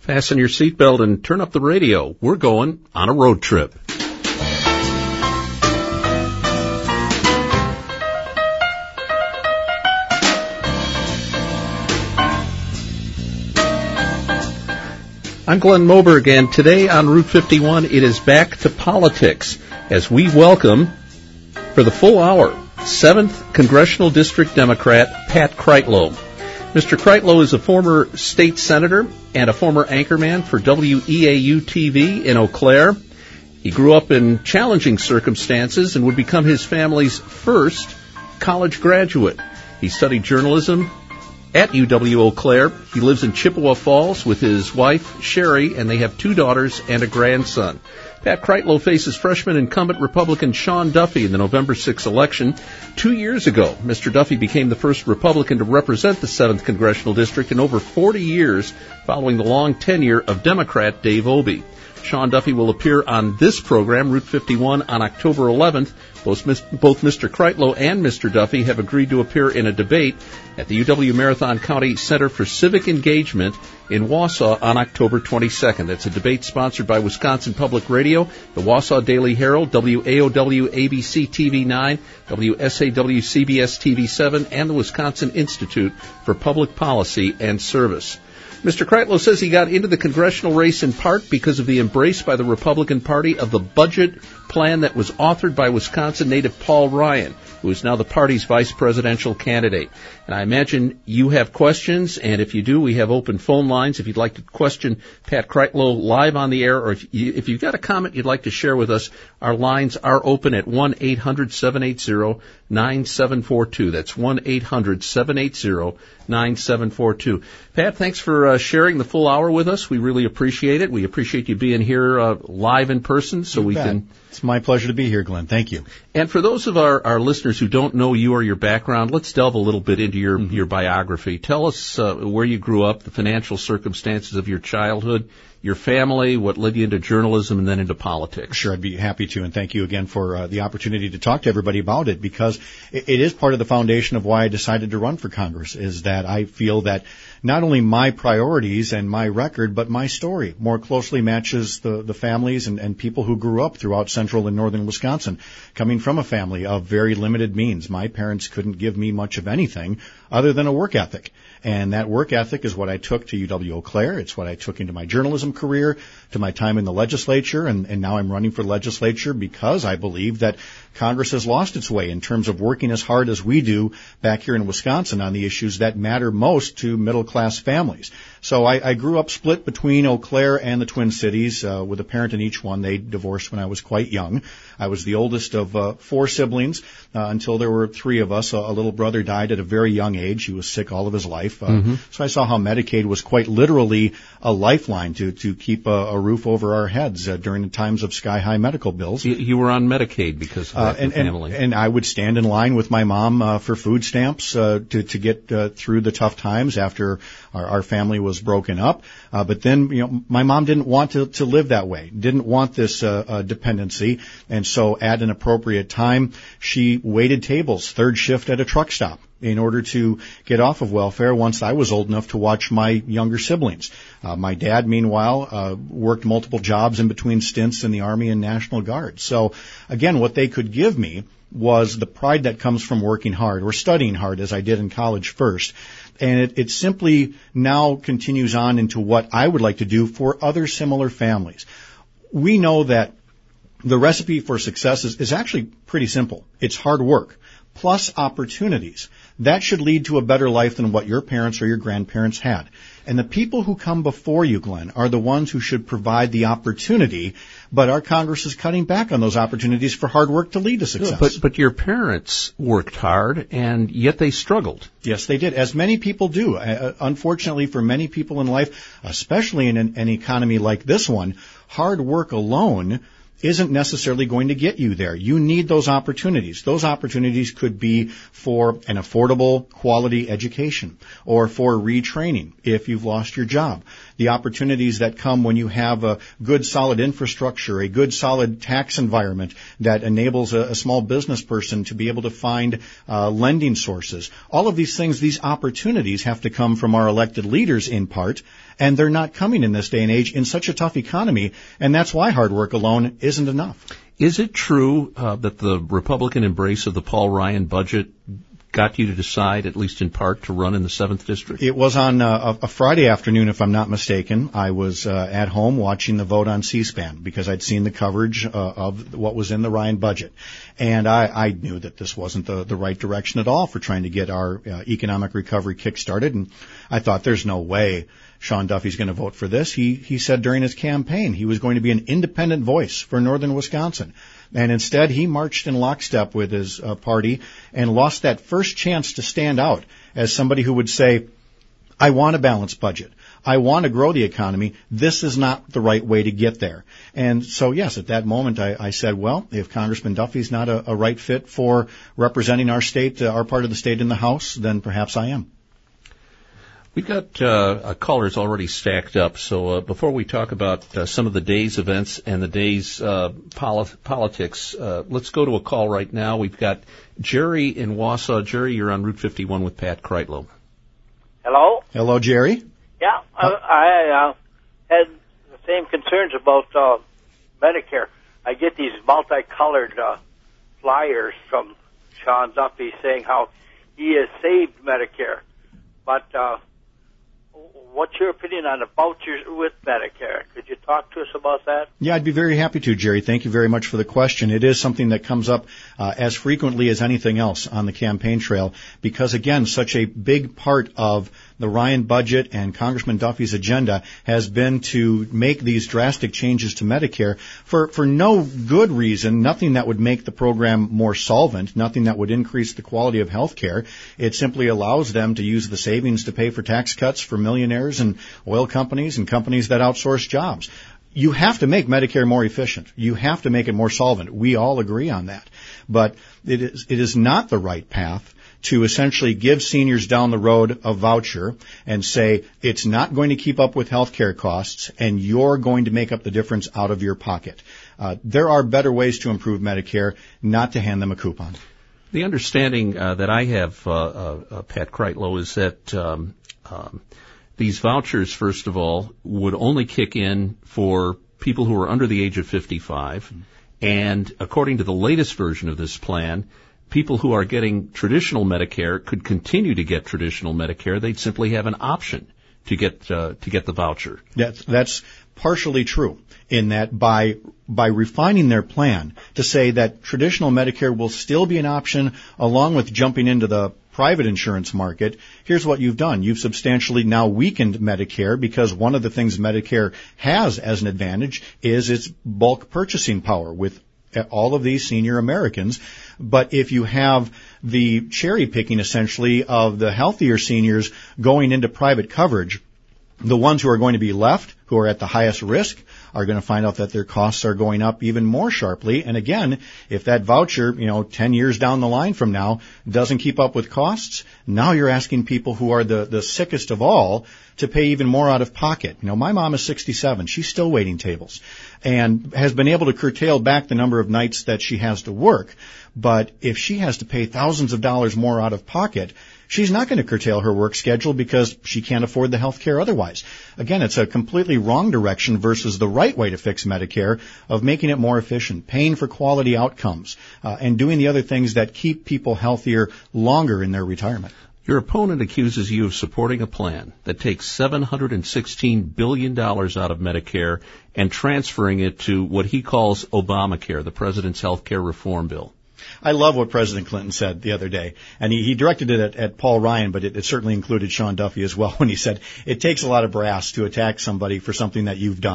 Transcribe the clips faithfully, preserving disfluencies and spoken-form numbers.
Fasten your seatbelt and turn up the radio. We're going on a road trip. I'm Glenn Moberg, and today on Route fifty-one, it is back to politics as we welcome, for the full hour, seventh Congressional District Democrat Pat Kreitlow. Mister Kreitlow is a former state senator and a former anchorman for W E A U T V in Eau Claire. He grew up in challenging circumstances and would become his family's first college graduate. He studied journalism at U W Eau Claire. He lives in Chippewa Falls with his wife, Sherry, and they have two daughters and a grandson. Pat Kreitlow faces freshman incumbent Republican Sean Duffy in the November sixth election. Two years ago, Mister Duffy became the first Republican to represent the seventh Congressional District in over forty years, following the long tenure of Democrat Dave Obey. Sean Duffy will appear on this program, Route fifty-one, on October eleventh. Both, both Mister Kreitlow and Mister Duffy have agreed to appear in a debate at the U W Marathon County Center for Civic Engagement in Wausau on October twenty-second. That's a debate sponsored by Wisconsin Public Radio, the Wausau Daily Herald, W A O W A B C T V nine, W S A W C B S T V seven, and the Wisconsin Institute for Public Policy and Service. Mister Kreitlow says he got into the congressional race in part because of the embrace by the Republican Party of the budget plan that was authored by Wisconsin native Paul Ryan, who is now the party's vice presidential candidate. And I imagine you have questions, and if you do, we have open phone lines. If you'd like to question Pat Kreitlow live on the air, or if, you, if you've got a comment you'd like to share with us, our lines are open at one eight hundred seven eight zero nine seven four two. That's one eight hundred seven eight zero nine seven four two. Pat, thanks for uh, sharing the full hour with us. We really appreciate it. We appreciate you being here uh, live in person so you we bet. can... It's my pleasure to be here, Glenn. Thank you. And for those of our, our listeners who don't know you or your background, let's delve a little bit into your, mm-hmm. your biography. Tell us uh, where you grew up, the financial circumstances of your childhood, your family, what led you into journalism and then into politics. Sure, I'd be happy to, and thank you again for uh, the opportunity to talk to everybody about it, because it, it is part of the foundation of why I decided to run for Congress, is that I feel that not only my priorities and my record, but my story more closely matches the, the families and, and people who grew up throughout central and northern Wisconsin, coming from a family of very limited means. My parents couldn't give me much of anything other than a work ethic. And that work ethic is what I took to U W Eau Claire. It's what I took into my journalism career, to my time in the legislature, and, and now I'm running for legislature because I believe that Congress has lost its way in terms of working as hard as we do back here in Wisconsin on the issues that matter most to middle-class families. So I, I grew up split between Eau Claire and the Twin Cities, uh, with a parent in each one. They divorced when I was quite young. I was the oldest of uh, four siblings uh, until there were three of us. A, a little brother died at a very young age. He was sick all of his life. Uh, mm-hmm. So I saw how Medicaid was quite literally a lifeline to, to keep a, a roof over our heads uh, during the times of sky-high medical bills. You, you were on Medicaid because of that uh, and, family. And, and I would stand in line with my mom uh, for food stamps uh, to, to get uh, through the tough times after our, our family was broken up. Uh, but then, you know, my mom didn't want to, to live that way, didn't want this uh, uh, dependency. And so at an appropriate time, she waited tables, third shift at a truck stop, in order to get off of welfare once I was old enough to watch my younger siblings. Uh, my dad, meanwhile, uh, worked multiple jobs in between stints in the Army and National Guard. So, again, what they could give me was the pride that comes from working hard, or studying hard, as I did in college first. And it, it simply now continues on into what I would like to do for other similar families. We know that the recipe for success is, is actually pretty simple. It's hard work plus opportunities. That should lead to a better life than what your parents or your grandparents had. And the people who come before you, Glenn, are the ones who should provide the opportunity, but our Congress is cutting back on those opportunities for hard work to lead to success. Yeah, but, but your parents worked hard, and yet they struggled. Yes, they did, as many people do. Uh, unfortunately, for many people in life, especially in an, an economy like this one, hard work alone isn't necessarily going to get you there. You need those opportunities. Those opportunities could be for an affordable, quality education, or for retraining if you've lost your job. the opportunities that come when you have a good, solid infrastructure, a good, solid tax environment that enables a, a small business person to be able to find uh, lending sources. All of these things, these opportunities have to come from our elected leaders in part, and they're not coming in this day and age in such a tough economy, and that's why hard work alone isn't enough. Is it true uh, that the Republican embrace of the Paul Ryan budget got you to decide, at least in part, to run in the seventh District? It was on uh, a Friday afternoon, if I'm not mistaken. I was uh, at home watching the vote on C-SPAN because I'd seen the coverage uh, of what was in the Ryan budget. And I, I knew that this wasn't the, the right direction at all for trying to get our uh, economic recovery kick-started. And I thought, there's no way Sean Duffy's going to vote for this. He, he said during his campaign he was going to be an independent voice for northern Wisconsin. And instead, he marched in lockstep with his uh, party and lost that first chance to stand out as somebody who would say, I want a balanced budget. I want to grow the economy. This is not the right way to get there. And so, yes, at that moment, I, I said, well, if Congressman Duffy's not a, a right fit for representing our state, uh, our part of the state in the House, then perhaps I am. We've got uh, callers already stacked up, so uh, before we talk about uh, some of the day's events and the day's uh, poli- politics, uh, let's go to a call right now. We've got Jerry in Wausau. Jerry, you're on Route fifty-one with Pat Kreitlow. Hello? Hello, Jerry. Yeah, I, I uh, had the same concerns about uh, Medicare. I get these multicolored uh, flyers from Sean Duffy saying how he has saved Medicare, but uh, what's your opinion on the vouchers with Medicare? Could you talk to us about that? Yeah, I'd be very happy to, Jerry. Thank you very much for the question. It is something that comes up uh, as frequently as anything else on the campaign trail because, again, such a big part of the Ryan budget and Congressman Duffy's agenda has been to make these drastic changes to Medicare for, for no good reason, nothing that would make the program more solvent, nothing that would increase the quality of health care. It simply allows them to use the savings to pay for tax cuts for millionaires and oil companies and companies that outsource jobs. You have to make Medicare more efficient. You have to make it more solvent. We all agree on that. But it is, it is not the right path to essentially give seniors down the road a voucher and say it's not going to keep up with health care costs and you're going to make up the difference out of your pocket. Uh, there are better ways to improve Medicare, not to hand them a coupon. The understanding uh, that I have, uh, uh, uh, Pat Kreitlow, is that um, um, these vouchers, first of all, would only kick in for people who are under the age of fifty-five. Mm-hmm. And according to the latest version of this plan, people who are getting traditional Medicare could continue to get traditional Medicare. They'd simply have an option to get uh, to get the voucher. That's, that's partially true in that by by refining their plan to say that traditional Medicare will still be an option along with jumping into the private insurance market, here's what you've done. You've substantially now weakened Medicare because one of the things Medicare has as an advantage is its bulk purchasing power with all of these senior Americans. But if you have the cherry picking essentially of the healthier seniors going into private coverage, the ones who are going to be left, who are at the highest risk, are going to find out that their costs are going up even more sharply. And again, if that voucher, you know, ten years down the line from now doesn't keep up with costs, now you're asking people who are the, the sickest of all to pay even more out of pocket. You know, my mom is sixty-seven. She's still waiting tables and has been able to curtail back the number of nights that she has to work. But if she has to pay thousands of dollars more out of pocket, she's not going to curtail her work schedule because she can't afford the health care otherwise. Again, it's a completely wrong direction versus the right way to fix Medicare of making it more efficient, paying for quality outcomes, uh, and doing the other things that keep people healthier longer in their retirement. Your opponent accuses you of supporting a plan that takes seven hundred sixteen billion dollars out of Medicare and transferring it to what he calls Obamacare, the president's health care reform bill. I love what President Clinton said the other day, and he, he directed it at, at Paul Ryan, but it, it certainly included Sean Duffy as well when he said, it takes a lot of brass to attack somebody for something that you've done.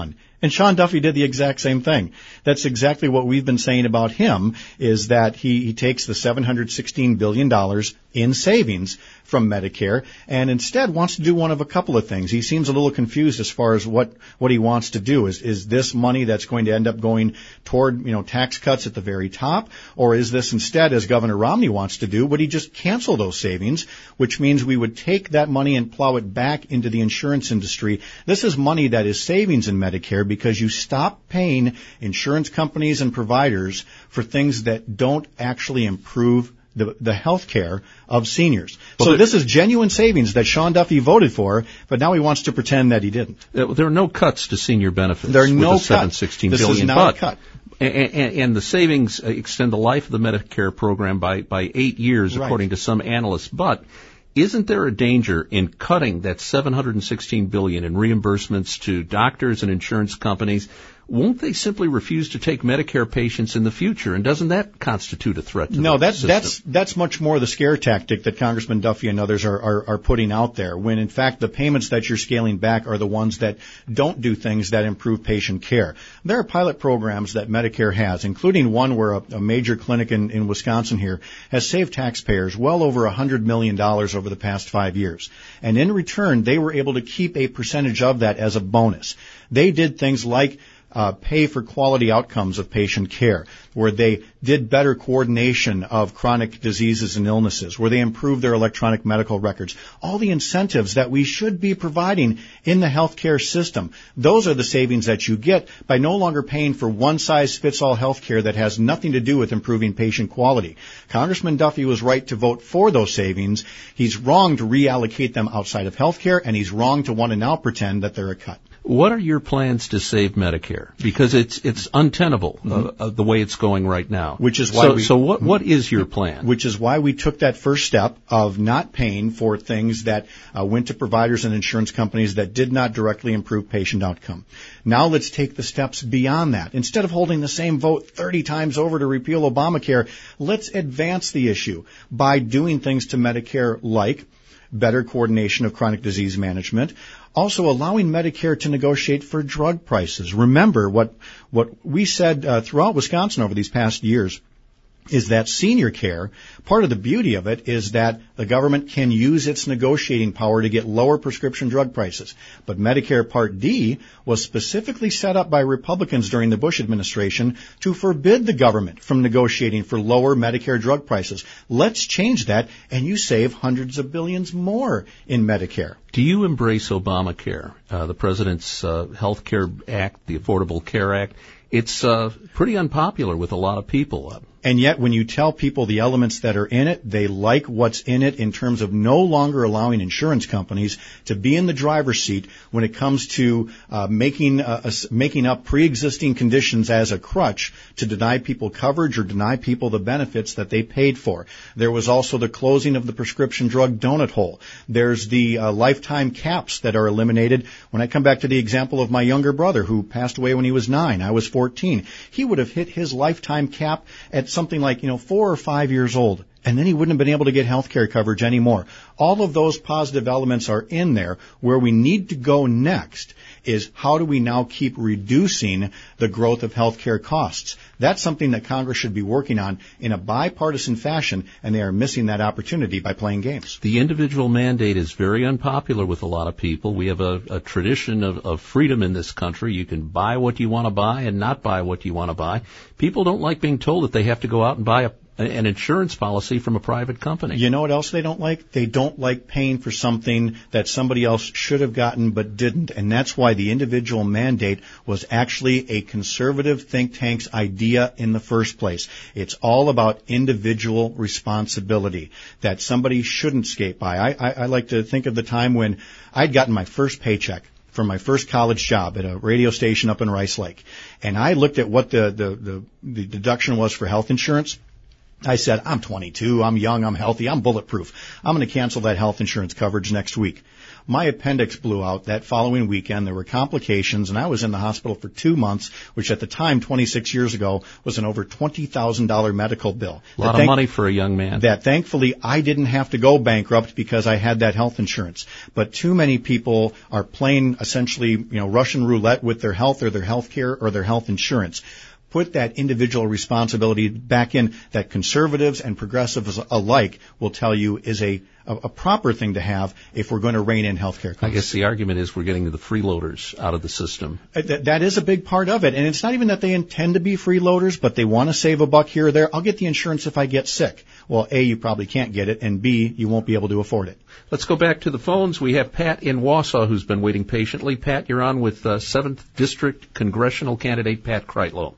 And Sean Duffy did the exact same thing. That's exactly what we've been saying about him, is that he, he takes the seven hundred sixteen billion dollars in savings from Medicare and instead wants to do one of a couple of things. He seems a little confused as far as what, what he wants to do. Is, is this money that's going to end up going toward, you know, tax cuts at the very top? Or is this instead, as Governor Romney wants to do, would he just cancel those savings, which means we would take that money and plow it back into the insurance industry? This is money that is savings in Medicare because you stop paying insurance companies and providers for things that don't actually improve the, the health care of seniors. Well, so this is genuine savings that Sean Duffy voted for, but now he wants to pretend that he didn't. There are no cuts to senior benefits. There are no cuts. cuts. This is not but, a cut. And, and, and the savings extend the life of the Medicare program by, by eight years, right, according to some analysts. But isn't there a danger in cutting that seven hundred sixteen billion dollars in reimbursements to doctors and insurance companies? Won't they simply refuse to take Medicare patients in the future? And doesn't that constitute a threat to no, the that's, system? that's, that's much more the scare tactic that Congressman Duffy and others are, are, are putting out there, when in fact the payments that you're scaling back are the ones that don't do things that improve patient care. There are pilot programs that Medicare has, including one where a, a major clinic in, in Wisconsin here has saved taxpayers well over one hundred million dollars over the past five years. And in return, they were able to keep a percentage of that as a bonus. They did things like Uh, pay for quality outcomes of patient care, where they did better coordination of chronic diseases and illnesses, where they improved their electronic medical records. All the incentives that we should be providing in the healthcare system, those are the savings that you get by no longer paying for one-size-fits-all healthcare that has nothing to do with improving patient quality. Congressman Duffy was right to vote for those savings. He's wrong to reallocate them outside of healthcare, and he's wrong to want to now pretend that they're a cut. What are your plans to save Medicare? Because it's it's untenable, mm-hmm. uh, uh, the way it's going right now. Which is why so, we, so what what is your plan? Which is why we took that first step of not paying for things that uh, went to providers and insurance companies that did not directly improve patient outcome. Now let's take the steps beyond that. Instead of holding the same vote thirty times over to repeal Obamacare, let's advance the issue by doing things to Medicare like better coordination of chronic disease management, also allowing Medicare to negotiate for drug prices. Remember, what what we said uh, throughout Wisconsin over these past years is that senior care, part of the beauty of it is that the government can use its negotiating power to get lower prescription drug prices. But Medicare Part D was specifically set up by Republicans during the Bush administration to forbid the government from negotiating for lower Medicare drug prices. Let's change that, and you save hundreds of billions more in Medicare. Do you embrace Obamacare, uh, the President's uh, Health Care Act, the Affordable Care Act? It's uh, pretty unpopular with a lot of people. And yet when you tell people the elements that are in it, they like what's in it in terms of no longer allowing insurance companies to be in the driver's seat when it comes to uh, making uh, making up pre-existing conditions as a crutch to deny people coverage or deny people the benefits that they paid for. There was also the closing of the prescription drug donut hole. There's the uh, lifetime caps that are eliminated. When I come back to the example of my younger brother who passed away when he was nine, I was fourteen, he would have hit his lifetime cap at something like, you know, four or five years old, and then he wouldn't have been able to get health care coverage anymore. All of those positive elements are in there. Where we need to go next is how do we now keep reducing the growth of health care costs? That's something that Congress should be working on in a bipartisan fashion, and they are missing that opportunity by playing games. The individual mandate is very unpopular with a lot of people. We have a, a tradition of, of freedom in this country. You can buy what you want to buy and not buy what you want to buy. People don't like being told that they have to go out and buy a an insurance policy from a private company. You know what else they don't like? They don't like paying for something that somebody else should have gotten but didn't. And that's why the individual mandate was actually a conservative think tank's idea in the first place. It's all about individual responsibility that somebody shouldn't skate by. I, I, I like to think of the time when I'd gotten my first paycheck from my first college job at a radio station up in Rice Lake. And I looked at what the, the, the, the deduction was for health insurance. I said, I'm twenty-two, I'm young, I'm healthy, I'm bulletproof. I'm going to cancel that health insurance coverage next week. My appendix blew out that following weekend. There were complications, and I was in the hospital for two months, which at the time, twenty-six years ago, was an over twenty thousand dollars medical bill. A lot of money for a young man. That thankfully I didn't have to go bankrupt because I had that health insurance. But too many people are playing essentially, you know, Russian roulette with their health or their health care or their health insurance. Put that individual responsibility back in that conservatives and progressives alike will tell you is a, a, a proper thing to have if we're going to rein in health care costs. I guess the argument is we're getting the freeloaders out of the system. That, that is a big part of it. And it's not even that they intend to be freeloaders, but they want to save a buck here or there. I'll get the insurance if I get sick. Well, A, you probably can't get it, and B, you won't be able to afford it. Let's go back to the phones. We have Pat in Wausau who's been waiting patiently. Pat, you're on with uh, seventh District Congressional candidate Pat Kreitlow.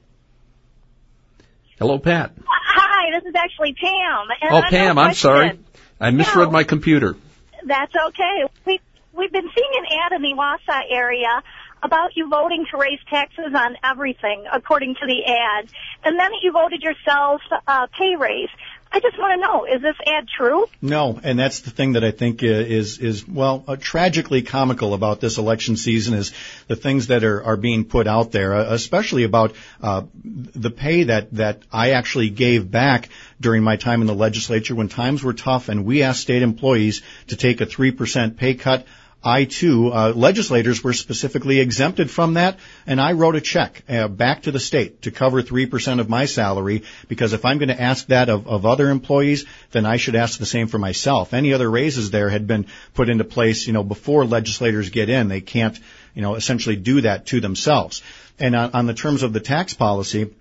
Hello, Pat. Hi, this is actually Pam. And oh, Pam, I'm sorry. I misread no, my computer. That's okay. We, we've been seeing an ad in the Wausau area about you voting to raise taxes on everything, according to the ad, and then you voted yourself uh, pay raise. I just want to know, is this ad true? No, and that's the thing that I think is, is well, uh, tragically comical about this election season is the things that are, are being put out there, uh, especially about uh, the pay that, that I actually gave back during my time in the legislature when times were tough and we asked state employees to take a three percent pay cut. I, too, uh, legislators were specifically exempted from that, and I wrote a check uh, back to the state to cover three percent of my salary, because if I'm going to ask that of, of other employees, then I should ask the same for myself. Any other raises there had been put into place, you know, before legislators get in. They can't, you know, essentially do that to themselves. And on, on the terms of the tax policy,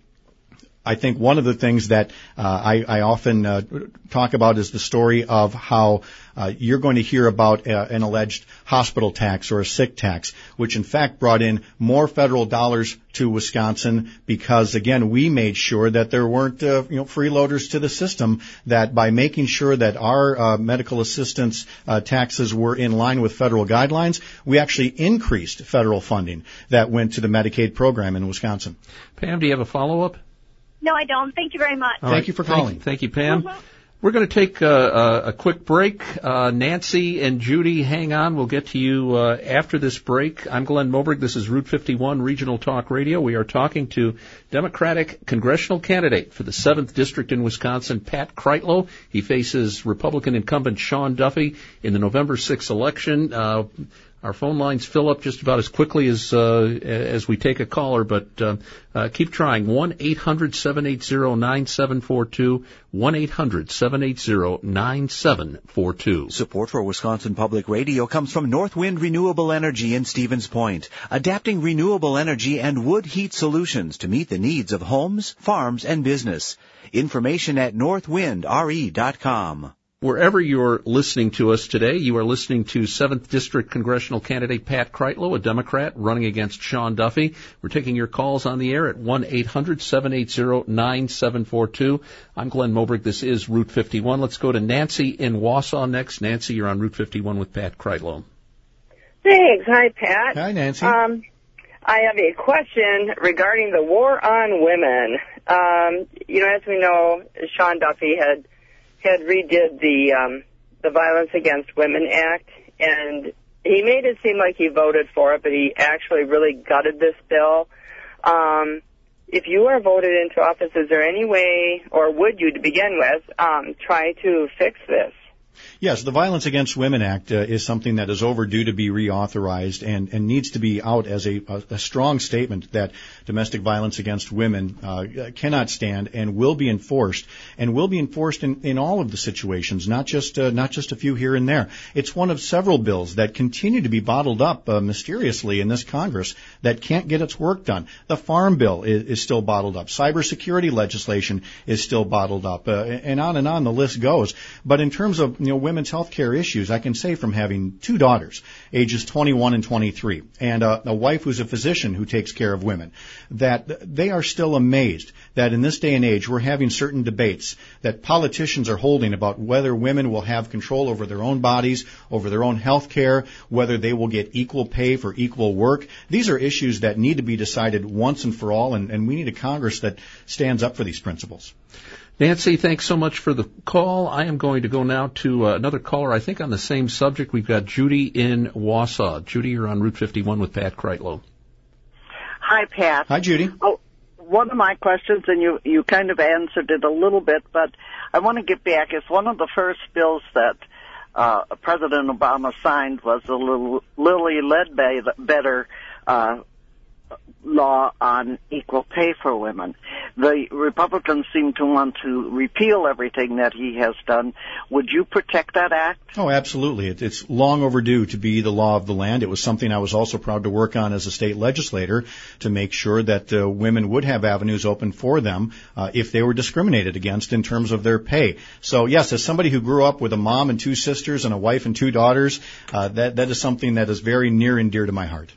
I think one of the things that uh, I, I often uh, talk about is the story of how uh, you're going to hear about uh, an alleged hospital tax or a sick tax, which in fact brought in more federal dollars to Wisconsin because, again, we made sure that there weren't uh, you know, freeloaders to the system, that by making sure that our uh, medical assistance uh, taxes were in line with federal guidelines, we actually increased federal funding that went to the Medicaid program in Wisconsin. Pam, do you have a follow-up? No, I don't. Thank you very much. All Thank right. you for thank calling. You, thank you, Pam. Mm-hmm. We're going to take uh, a, a quick break. Uh, Nancy and Judy, hang on. We'll get to you uh, after this break. I'm Glenn Moberg. This is Route fifty-one Regional Talk Radio. We are talking to Democratic congressional candidate for the seventh District in Wisconsin, Pat Kreitlow. He faces Republican incumbent Sean Duffy in the November sixth election. Uh, Our phone lines fill up just about as quickly as uh, as we take a caller, but uh, uh, keep trying. one eight hundred seven eight zero nine seven four two, one eight hundred seven eight zero nine seven four two. Support for Wisconsin Public Radio comes from Northwind Renewable Energy in Stevens Point, adapting renewable energy and wood heat solutions to meet the needs of homes, farms, and business. Information at northwind r e dot com. Wherever you're listening to us today, you are listening to seventh District Congressional candidate Pat Kreitlow, a Democrat running against Sean Duffy. We're taking your calls on the air at one eight hundred seven eight zero nine seven four two. I'm Glenn Moberg. This is Route fifty-one. Let's go to Nancy in Wausau next. Nancy, you're on Route fifty-one with Pat Kreitlow. Thanks. Hi, Pat. Hi, Nancy. Um, I have a question regarding the war on women. Um, you know, as we know, Sean Duffy had had redid the um, the Violence Against Women Act, and he made it seem like he voted for it, but he actually really gutted this bill. Um, if you are voted into office, is there any way, or would you to begin with, um, try to fix this? Yes, the Violence Against Women Act uh, is something that is overdue to be reauthorized and, and needs to be out as a, a, a strong statement that domestic violence against women uh, cannot stand and will be enforced, and will be enforced in, in all of the situations, not just uh, not just a few here and there. It's one of several bills that continue to be bottled up uh, mysteriously in this Congress that can't get its work done. The Farm Bill is, is still bottled up. Cybersecurity legislation is still bottled up, uh, and on and on the list goes. But in terms of you know women's health care issues, I can say from having two daughters, ages twenty-one and twenty-three, and a, a wife who's a physician who takes care of women, that they are still amazed that in this day and age we're having certain debates that politicians are holding about whether women will have control over their own bodies, over their own health care, whether they will get equal pay for equal work. These are issues that need to be decided once and for all, and, and we need a Congress that stands up for these principles. Nancy, thanks so much for the call. I am going to go now to uh, another caller, I think on the same subject. We've got Judy in Wausau. Judy, you're on Route fifty-one with Pat Kreitlow. Hi, Pat. Hi, Judy. Oh, one of my questions, and you, you kind of answered it a little bit, but I want to get back. It's one of the first bills that uh, President Obama signed was the Lilly Ledbetter uh law on equal pay for women. The Republicans seem to want to repeal everything that he has done. Would you protect that act? Oh, absolutely. It, it's long overdue to be the law of the land. It was something I was also proud to work on as a state legislator to make sure that uh, women would have avenues open for them uh, if they were discriminated against in terms of their pay. So, yes, as somebody who grew up with a mom and two sisters and a wife and two daughters, uh, that, that is something that is very near and dear to my heart.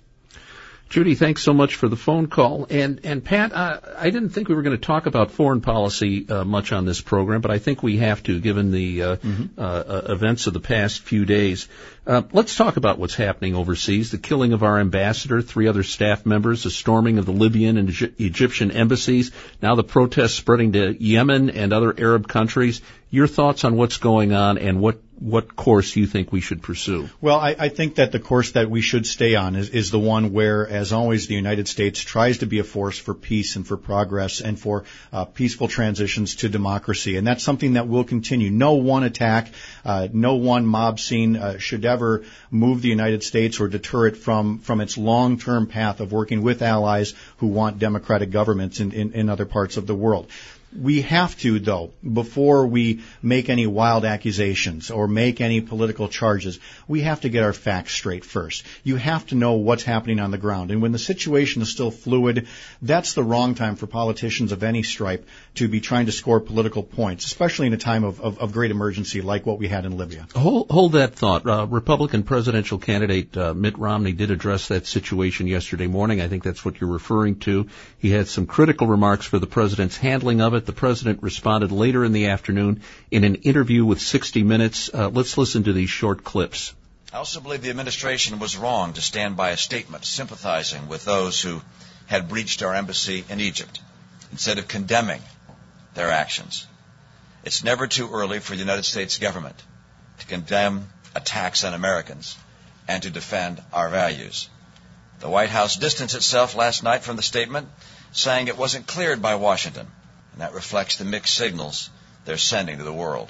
Judy, thanks so much for the phone call. And, and Pat, I, I didn't think we were going to talk about foreign policy uh, much on this program, but I think we have to, given the uh, mm-hmm. uh, events of the past few days. Uh, let's talk about what's happening overseas, the killing of our ambassador, three other staff members, the storming of the Libyan and Egyptian embassies, now the protests spreading to Yemen and other Arab countries. Your thoughts on what's going on and what what course you think we should pursue? Well, I, I think that the course that we should stay on is, is the one where, as always, the United States tries to be a force for peace and for progress and for uh, peaceful transitions to democracy. And that's something that will continue. No one attack, uh, no one mob scene uh, should ever move the United States or deter it from, from its long-term path of working with allies who want democratic governments in, in, in other parts of the world. We have to, though, before we make any wild accusations or make any political charges, we have to get our facts straight first. You have to know what's happening on the ground. And when the situation is still fluid, that's the wrong time for politicians of any stripe to be trying to score political points, especially in a time of, of, of great emergency like what we had in Libya. Hold, hold that thought. Uh, Republican presidential candidate uh, Mitt Romney did address that situation yesterday morning. I think that's what you're referring to. He had some critical remarks for the president's handling of it. The president responded later in the afternoon in an interview with sixty minutes. Uh, let's listen to these short clips. I also believe the administration was wrong to stand by a statement sympathizing with those who had breached our embassy in Egypt instead of condemning their actions. It's never too early for the United States government to condemn attacks on Americans and to defend our values. The White House distanced itself last night from the statement, saying it wasn't cleared by Washington. And that reflects the mixed signals they're sending to the world.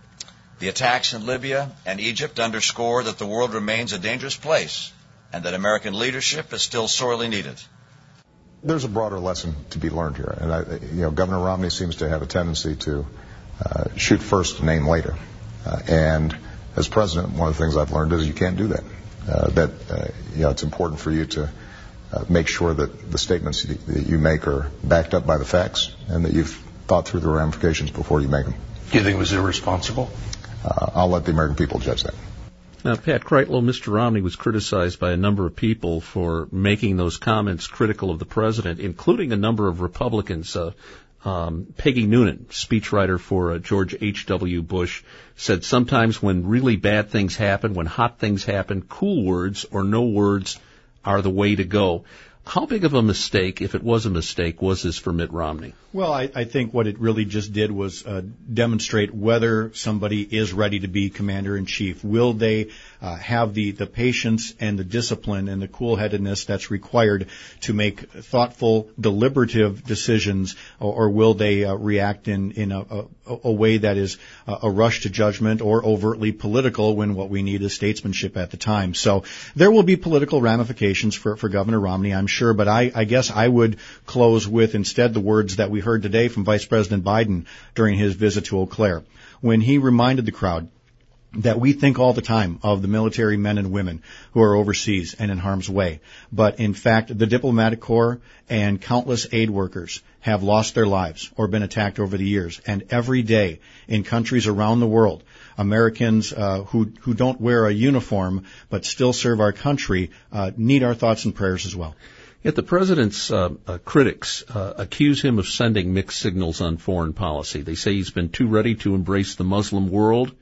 The attacks in Libya and Egypt underscore that the world remains a dangerous place and that American leadership is still sorely needed. There's a broader lesson to be learned here. And, I, you know, Governor Romney seems to have a tendency to uh, shoot first, name later. Uh, and as president, one of the things I've learned is you can't do that. Uh, that, uh, you know, it's important for you to Uh, make sure that the statements that you make are backed up by the facts and that you've thought through the ramifications before you make them. Do you think it was irresponsible? Uh, I'll let the American people judge that. Now, Pat Kreitlow, Mister Romney was criticized by a number of people for making those comments critical of the president, including a number of Republicans. Uh, um, Peggy Noonan, speechwriter for uh, George H W. Bush, said sometimes when really bad things happen, when hot things happen, cool words or no words are the way to go. How big of a mistake, if it was a mistake, was this for Mitt Romney? Well, I, I think what it really just did was uh, demonstrate whether somebody is ready to be commander-in-chief. Will they uh, have the, the patience and the discipline and the cool-headedness that's required to make thoughtful, deliberative decisions, or, or will they uh, react in, in a, a, a way that is uh, a rush to judgment or overtly political when what we need is statesmanship at the time? So there will be political ramifications for, for Governor Romney, I'm sure, but I, I guess I would close with instead the words that we heard today from Vice President Biden during his visit to Eau Claire, when he reminded the crowd that we think all the time of the military men and women who are overseas and in harm's way. But in fact, the diplomatic corps and countless aid workers have lost their lives or been attacked over the years. And every day in countries around the world, Americans uh, who, who don't wear a uniform but still serve our country uh, need our thoughts and prayers as well. Yet the president's uh, uh, critics uh, accuse him of sending mixed signals on foreign policy. They say he's been too ready to embrace the Muslim world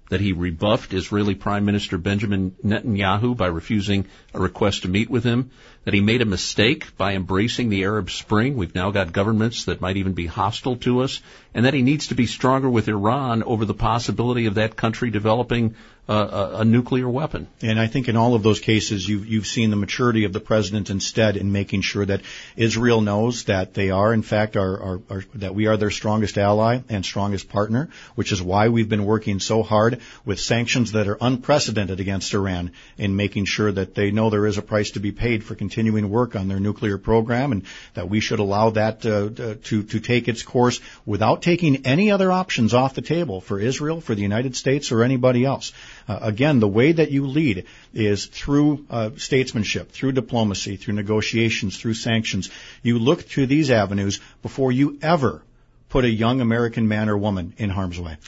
that he rebuffed Israeli Prime Minister Benjamin Netanyahu by refusing a request to meet with him, that he made a mistake by embracing the Arab Spring. We've now got governments that might even be hostile to us, and that he needs to be stronger with Iran over the possibility of that country developing uh, a, a nuclear weapon. And I think in all of those cases, you've, you've seen the maturity of the president instead in making sure that Israel knows that they are, in fact, our, our, our, that we are their strongest ally and strongest partner, which is why we've been working so hard with sanctions that are unprecedented against Iran in making sure that they know there is a price to be paid for continuing work on their nuclear program, and that we should allow that uh, to, to take its course without taking any other options off the table for Israel, for the United States, or anybody else. Uh, again, the way that you lead is through uh, statesmanship, through diplomacy, through negotiations, through sanctions. You look to these avenues before you ever put a young American man or woman in harm's way.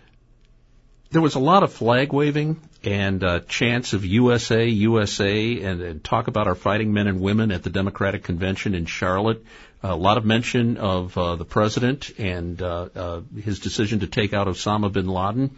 There was a lot of flag waving and uh, chants of U S A, U S A, and, and talk about our fighting men and women at the Democratic Convention in Charlotte. A lot of mention of uh, the president and uh, uh, his decision to take out Osama bin Laden.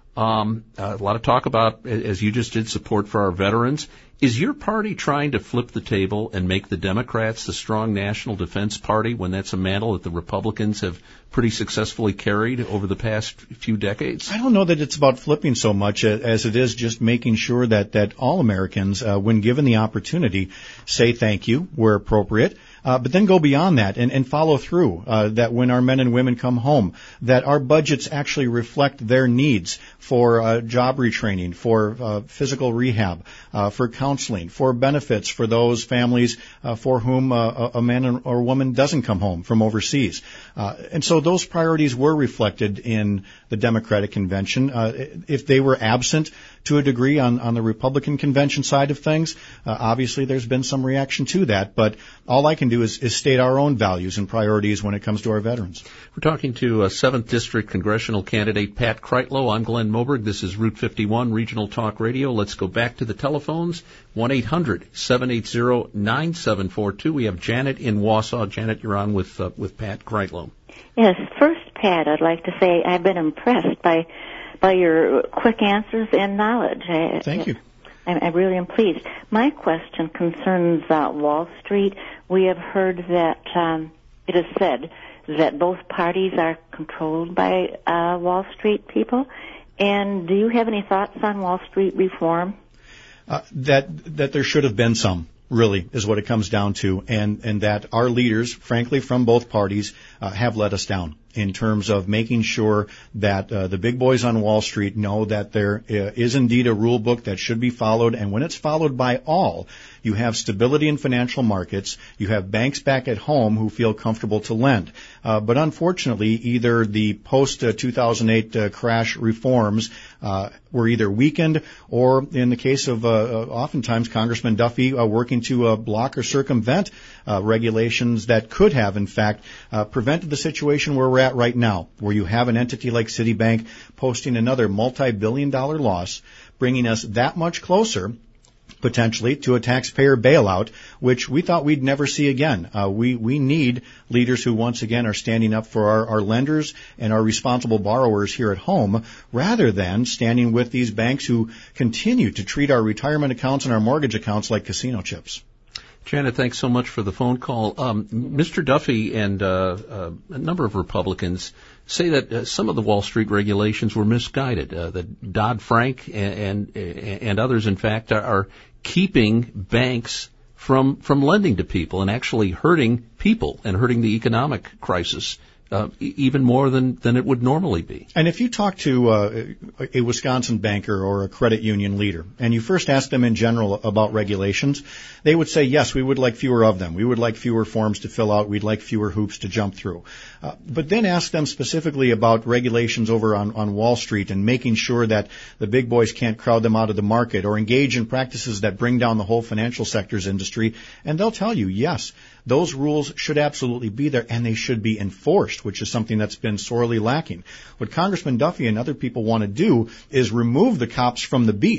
Um, a lot of talk about, as you just did, support for our veterans. Is your party trying to flip the table and make the Democrats the strong national defense party when that's a mantle that the Republicans have pretty successfully carried over the past few decades? I don't know that it's about flipping so much as it is just making sure that, that all Americans, uh, when given the opportunity, say thank you where appropriate. Uh, but then go beyond that and, and follow through, uh, that when our men and women come home, that our budgets actually reflect their needs for uh, job retraining, for uh, physical rehab, uh, for counseling, for benefits for those families uh, for whom uh, a man or woman doesn't come home from overseas. Uh, and so those priorities were reflected in the Democratic Convention. Uh, if they were absent to a degree on, on the Republican convention side of things, uh, obviously there's been some reaction to that. But all I can do is, is state our own values and priorities when it comes to our veterans. We're talking to uh, seventh District Congressional candidate Pat Kreitlow. I'm Glenn Moberg. This is Route fifty-one Regional Talk Radio. Let's go back to the telephones. one eight hundred seven eight zero nine seven four two. We have Janet in Wausau. Janet, you're on with uh, with Pat Kreitlow. Yes. First, Pat, I'd like to say I've been impressed by by your quick answers and knowledge. Thank you. I, I really am pleased. My question concerns uh, Wall Street. We have heard that um, it is said that both parties are controlled by uh, Wall Street people. And do you have any thoughts on Wall Street reform? Uh, that that there should have been some. Really, is what it comes down to, and, and that our leaders, frankly, from both parties, uh, have let us down in terms of making sure that uh, the big boys on Wall Street know that there uh, is indeed a rule book that should be followed, and when it's followed by all, you have stability in financial markets, you have banks back at home who feel comfortable to lend. Uh, but unfortunately, either the post-two thousand eight uh, crash reforms uh, were either weakened, or in the case of uh, oftentimes Congressman Duffy uh, working to uh, block or circumvent uh, regulations that could have, in fact, uh, prevented the situation where we're at right now, where you have an entity like Citibank posting another multi-billion dollar loss, bringing us that much closer potentially to a taxpayer bailout, which we thought we'd never see again. Uh, we, we need leaders who once again are standing up for our, our lenders and our responsible borrowers here at home, rather than standing with these banks who continue to treat our retirement accounts and our mortgage accounts like casino chips. Janet, thanks so much for the phone call. Um, Mister Duffy and uh, uh, a number of Republicans say that uh, some of the Wall Street regulations were misguided, uh, that Dodd-Frank and, and, and others, in fact, are, are keeping banks from from lending to people and actually hurting people and hurting the economic crisis uh, even more than, than it would normally be. And if you talk to uh, a Wisconsin banker or a credit union leader, and you first ask them in general about regulations, they would say, yes, we would like fewer of them. We would like fewer forms to fill out. We'd like fewer hoops to jump through. Uh, but then ask them specifically about regulations over on, on Wall Street and making sure that the big boys can't crowd them out of the market or engage in practices that bring down the whole financial sector's industry. And they'll tell you, yes, those rules should absolutely be there and they should be enforced, which is something that's been sorely lacking. What Congressman Duffy and other people want to do is remove the cops from the beat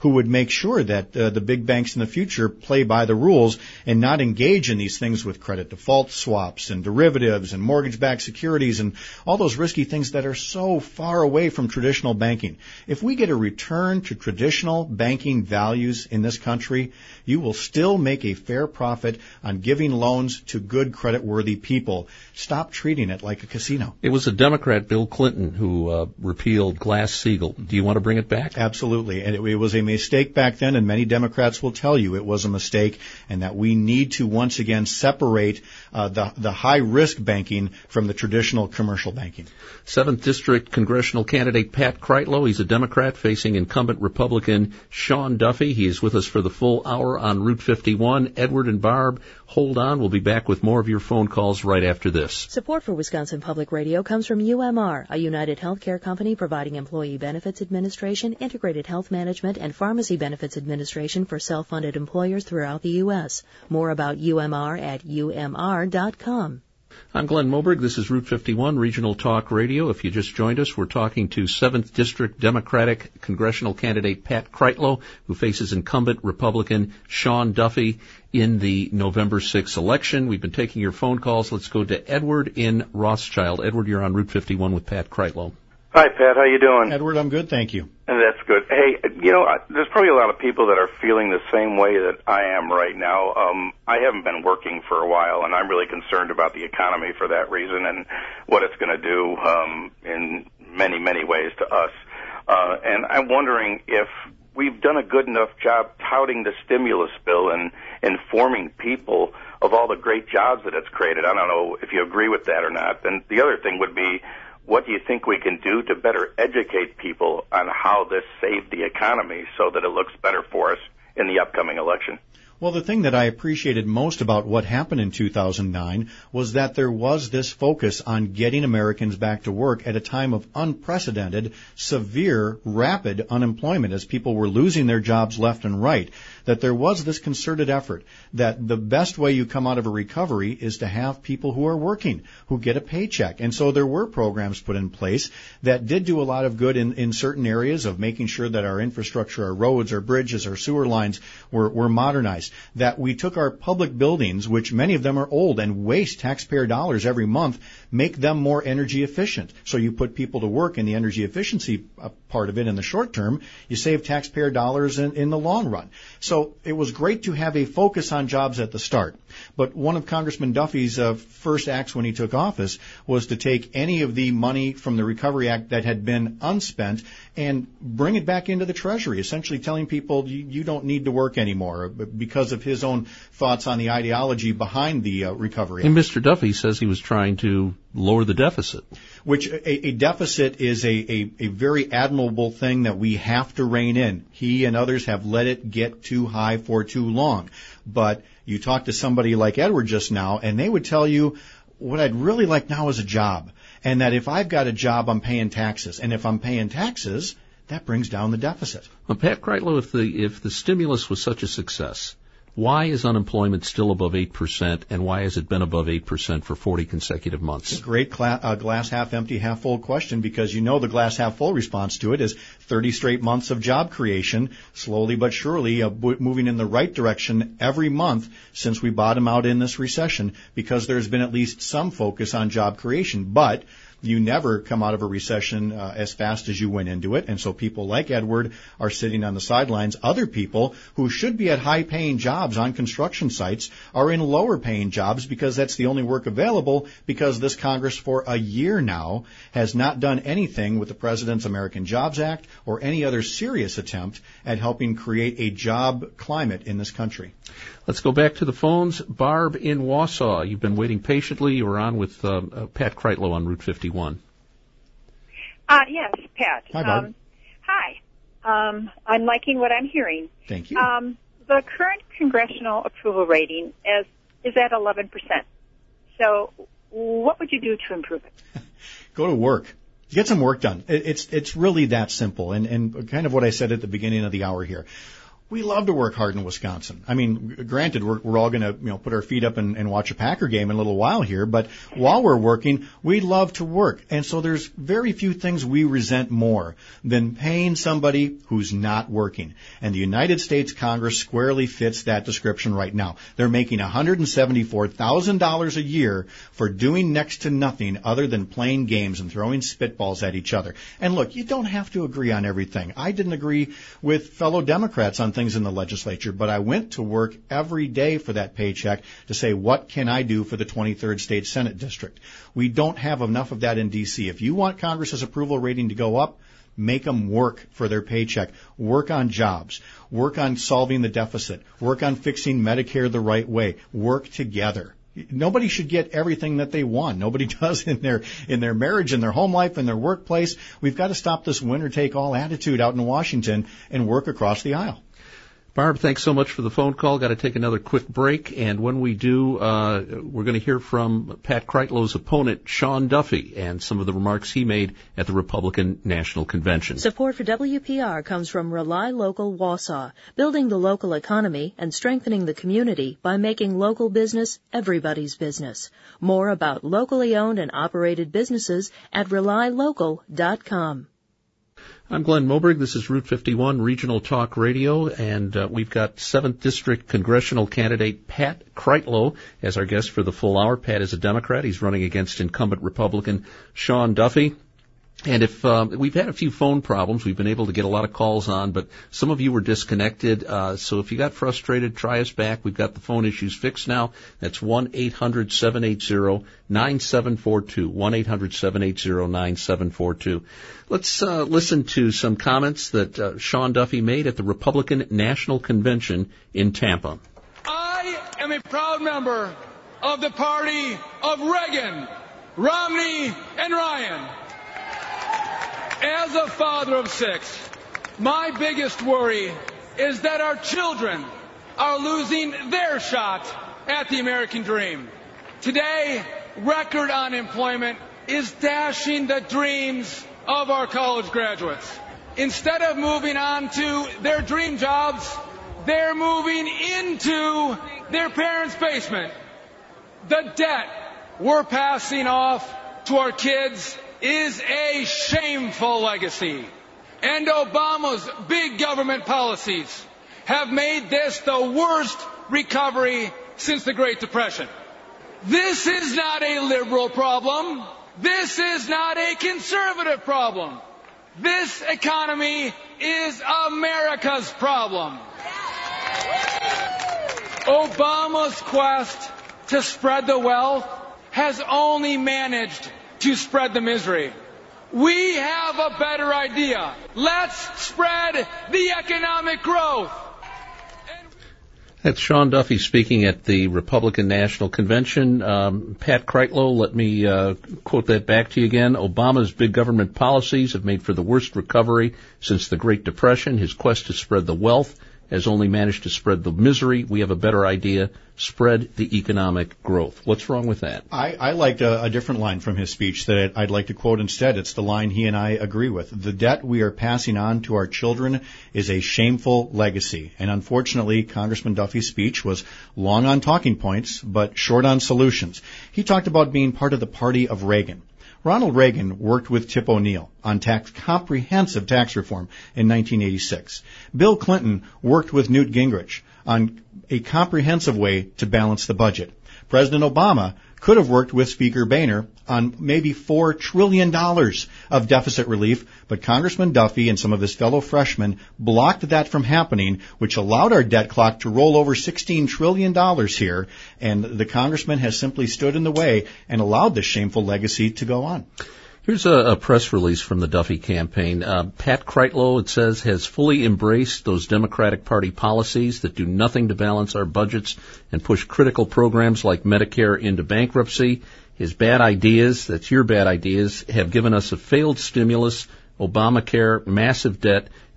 who would make sure that uh, the big banks in the future play by the rules and not engage in these things with credit default swaps and derivatives and mortgage-backed securities and all those risky things that are so far away from traditional banking. If we get a return to traditional banking values in this country, you will still make a fair profit on giving loans to good credit-worthy people. Stop treating it like a casino. It was a Democrat, Bill Clinton, who uh, repealed Glass-Steagall. Do you want to bring it back? Absolutely. And it, it was a mistake back then, and many Democrats will tell you it was a mistake, and that we need to once again separate uh, the, the high-risk banking from the traditional commercial banking. seventh District Congressional candidate Pat Kreitlow. He's a Democrat facing incumbent Republican Sean Duffy. He is with us for the full hour on Route fifty-one. Edward and Barb, hold on. We'll be back with more of your phone calls right after this. Support for Wisconsin Public Radio comes from U M R, a United Healthcare company providing employee benefits administration, integrated health management, and pharmacy benefits administration for self-funded employers throughout the U S. More about U M R at U M R dot com. I'm Glenn Moberg. This is Route fifty-one Regional Talk Radio. If you just joined us, we're talking to seventh District Democratic congressional candidate Pat Kreitlow, who faces incumbent Republican Sean Duffy in the November sixth election. We've been taking your phone calls. Let's go to Edward in Rothschild. Edward, you're on Route fifty-one with Pat Kreitlow. Hi, Pat. How you doing? Edward, I'm good, thank you. That's good. Hey, you know, there's probably a lot of people that are feeling the same way that I am right now. Um, I haven't been working for a while, and I'm really concerned about the economy for that reason and what it's going to do um, in many, many ways to us. Uh, and I'm wondering if we've done a good enough job touting the stimulus bill and informing people of all the great jobs that it's created. I don't know if you agree with that or not. And the other thing would be, what do you think we can do to better educate people on how this saved the economy so that it looks better for us in the upcoming election? Well, the thing that I appreciated most about what happened in two thousand nine was that there was this focus on getting Americans back to work at a time of unprecedented, severe, rapid unemployment as people were losing their jobs left and right. That there was this concerted effort that the best way you come out of a recovery is to have people who are working, who get a paycheck. And so there were programs put in place that did do a lot of good in, in certain areas of making sure that our infrastructure, our roads, our bridges, our sewer lines were, were modernized. That we took our public buildings, which many of them are old and waste taxpayer dollars every month, make them more energy efficient. So you put people to work in the energy efficiency part of it in the short term, you save taxpayer dollars in, in the long run. So it was great to have a focus on jobs at the start. But one of Congressman Duffy's uh, first acts when he took office was to take any of the money from the Recovery Act that had been unspent and bring it back into the Treasury, essentially telling people you, you don't need to work anymore because of his own thoughts on the ideology behind the uh, Recovery Act. And Mister Duffy says he was trying to lower the deficit. Which a, a deficit is a, a, a very admirable thing that we have to rein in. He and others have let it get too high for too long. But you talk to somebody like Edward just now, and they would tell you, what I'd really like now is a job. And that if I've got a job, I'm paying taxes. And if I'm paying taxes, that brings down the deficit. Well, Pat Kreitlow, if the, if the stimulus was such a success, why is unemployment still above eight percent, and why has it been above eight percent for forty consecutive months? It's a great cla- uh, glass half empty, half full question, because you know the glass half full response to it is thirty straight months of job creation, slowly but surely uh, b- moving in the right direction every month since we bottom out in this recession, because there's been at least some focus on job creation. But you never come out of a recession uh, as fast as you went into it, and so people like Edward are sitting on the sidelines. Other people who should be at high-paying jobs on construction sites are in lower-paying jobs because that's the only work available, because this Congress for a year now has not done anything with the President's American Jobs Act or any other serious attempt at helping create a job climate in this country. Let's go back to the phones. Barb in Wausau, you've been waiting patiently. You were on with uh, uh, Pat Kreitlow on Route fifty-one. Uh, yes, Pat. Hi, Barb. Um, hi. Um, I'm liking what I'm hearing. Thank you. Um, the current congressional approval rating is, is at eleven percent. So what would you do to improve it? Go to work. Get some work done. It, it's it's really that simple. And, and kind of what I said at the beginning of the hour here. We love to work hard in Wisconsin. I mean, granted, we're, we're all going to, you know, put our feet up and, and watch a Packer game in a little while here, but while we're working, we love to work. And so there's very few things we resent more than paying somebody who's not working. And the United States Congress squarely fits that description right now. They're making one hundred seventy-four thousand dollars a year for doing next to nothing other than playing games and throwing spitballs at each other. And look, you don't have to agree on everything. I didn't agree with fellow Democrats on things in the legislature, but I went to work every day for that paycheck to say, what can I do for the twenty-third State Senate District? We don't have enough of that in D C. If you want Congress's approval rating to go up, make them work for their paycheck. Work on jobs. Work on solving the deficit. Work on fixing Medicare the right way. Work together. Nobody should get everything that they want. Nobody does in their in their marriage, in their home life, in their workplace. We've got to stop this winner-take-all attitude out in Washington and work across the aisle. Barb, thanks so much for the phone call. Got to take another quick break, and when we do, uh, we're going to hear from Pat Kreitlow's opponent, Sean Duffy, and some of the remarks he made at the Republican National Convention. Support for W P R comes from Rely Local Wausau, building the local economy and strengthening the community by making local business everybody's business. More about locally owned and operated businesses at rely local dot com. I'm Glenn Moberg. This is Route fifty-one Regional Talk Radio, and uh, we've got seventh District Congressional candidate Pat Kreitlow as our guest for the full hour. Pat is a Democrat. He's running against incumbent Republican Sean Duffy. And if um, we've had a few phone problems, we've been able to get a lot of calls on, but some of you were disconnected. Uh, so if you got frustrated, try us back. We've got the phone issues fixed now. That's one eight hundred seven eight zero nine seven four two. one eight hundred seven eight zero nine seven four two. Let's uh, listen to some comments that uh, Sean Duffy made at the Republican National Convention in Tampa. I am a proud member of the party of Reagan, Romney, and Ryan. As a father of six, my biggest worry is that our children are losing their shot at the American dream. Today, record unemployment is dashing the dreams of our college graduates. Instead of moving on to their dream jobs, they're moving into their parents' basement. The debt we're passing off to our kids is a shameful legacy. And Obama's big government policies have made this the worst recovery since the Great Depression. This is not a liberal problem. This is not a conservative problem. This economy is America's problem. Obama's quest to spread the wealth has only managed to spread the misery. We have a better idea. Let's spread the economic growth. That's Sean Duffy speaking at the Republican National Convention. Um, Pat Kreitlow, let me uh, quote that back to you again. Obama's big government policies have made for the worst recovery since the Great Depression. His quest to spread the wealth has only managed to spread the misery. We have a better idea. Spread the economic growth. What's wrong with that? I, I liked a, a different line from his speech that I'd like to quote instead. It's the line he and I agree with. The debt we are passing on to our children is a shameful legacy. And unfortunately, Congressman Duffy's speech was long on talking points, but short on solutions. He talked about being part of the party of Reagan. Ronald Reagan worked with Tip O'Neill on tax, comprehensive tax reform in nineteen eighty-six. Bill Clinton worked with Newt Gingrich on a comprehensive way to balance the budget. President Obama could have worked with Speaker Boehner on maybe four trillion dollars of deficit relief, but Congressman Duffy and some of his fellow freshmen blocked that from happening, which allowed our debt clock to roll over sixteen trillion dollars here, and the congressman has simply stood in the way and allowed this shameful legacy to go on. Here's a, a press release from the Duffy campaign. Uh, Pat Kreitlow, it says, has fully embraced those Democratic Party policies that do nothing to balance our budgets and push critical programs like Medicare into bankruptcy. His bad ideas, that's your bad ideas, have given us a failed stimulus, Obamacare, massive debt,